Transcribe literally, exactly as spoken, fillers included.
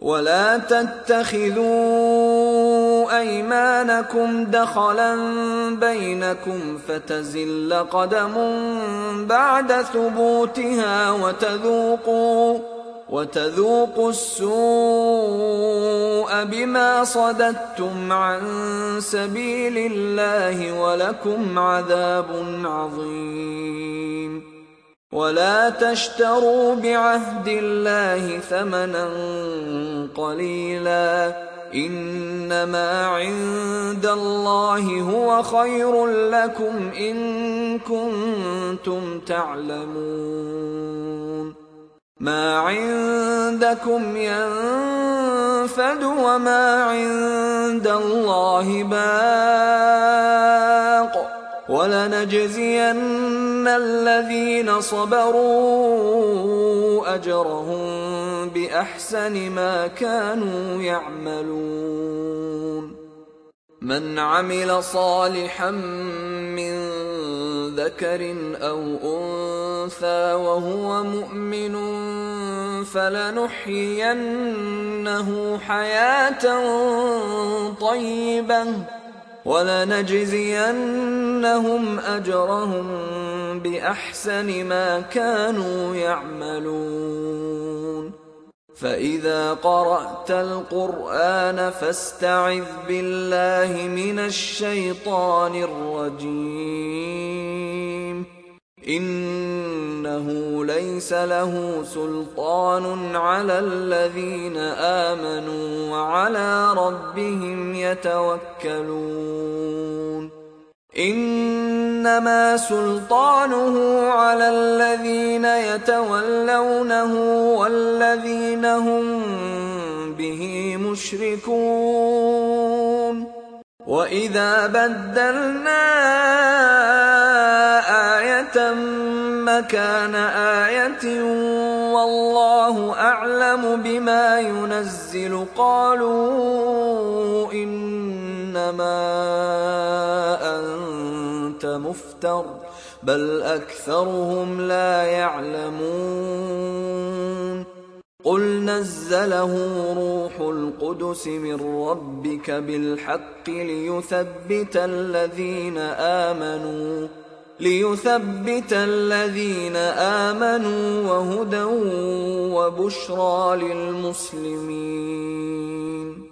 ولا تتخذوا أيمانكم دخلا بينكم فتزل قدم بعد ثبوتها وتذوقوا وتذوقوا السوء بما صددتم عن سبيل الله ولكم عذاب عظيم. ولا تشتروا بعهد الله ثمنا قليلا، إنما عند الله هو خير لكم إن كنتم تعلمون. ما عندكم ينفد وما عند الله باق، ولنجزين الذين صبروا أجرهم بأحسن ما كانوا يعملون. من عمل صالحا من ذكر أو أنثى وهو مؤمن فلنحيينه حياة طيبة ولنجزينهم أجرهم بأحسن ما كانوا يعملون. فإذا قرأت القرآن فاستعذ بالله من الشيطان الرجيم، إنه ليس له سلطان على الذين آمنوا وعلى ربهم يتوكلون. إنما سلطانه على الذين يتولونه والذين هم به مشركون. وإذا بدلنا آية مكان آية والله أعلم بما ينزل قالوا إنما أنت مفتر بل أكثرهم لا يعلمون. قل نزله روح القدس من ربك بالحق ليثبت الذين آمنوا ليثبت الذين آمنوا وهدى وبشرى للمسلمين.